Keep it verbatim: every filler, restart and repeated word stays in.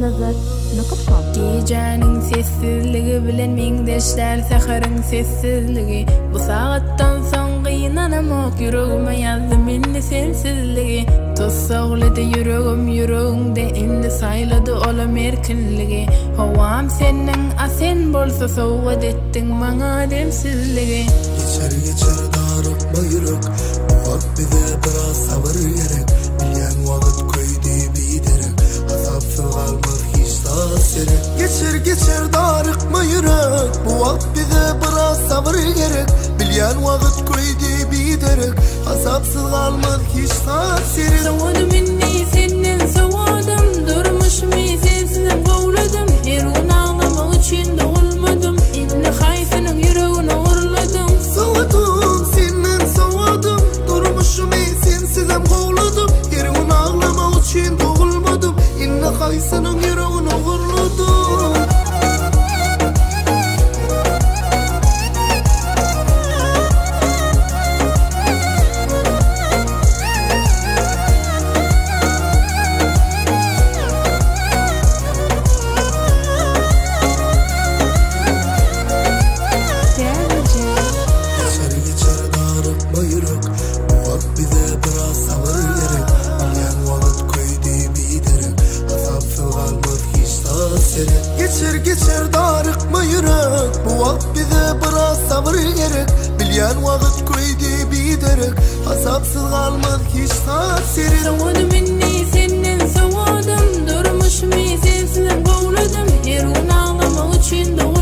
nazar nokta com. Gecenin sessizligi bilen mingdeşler seherın sessizligi. Bu saattan soň gynanamak yüregime ýazdy minni sensizligi. Tossaglydy yüregim yüregimde indi saýlady olam erkinligi. Howam senin asen bolsa sowgat etdiň maňa demsizligi. Geçer geçer darıkma yürek, bu vakt bize biraz sabır gerek. Bilyen vakit koydu biderek, asapsız kalmaz hiç tasiri. Geçer geçer darıkma yürek, bu vakt bize biraz sabır gerek. Bilyen vakit koydu biderek, asapsız kalmaz hiç tasiri. Soğudum inni senin soğudum, durmuş mi sensizim gowladım. Her gün ağlamak için doğulmadım, inni haýsynyň yüregine urladım. Soğudum senden soğudum, durmuşum ey sensizim gowladım. Her gün ağlamak için doğulmadım, inni haýsynyň yüregine urladım. Geçer geçer darıkma yürek, bu vakt bize biraz sabır gerek. Bilyen vakit koydu biderek, asapsız kalmaz hiç tasiri. Geçer geçer darıkma yürek, bu vakt bize biraz sabır gerek. Bilyen vakit koydu biderek, asapsız kalmaz hiç tasiri. Soğudum inni senin soğudum, durmuş mi sensizim gowladım. Her gün ağlamak için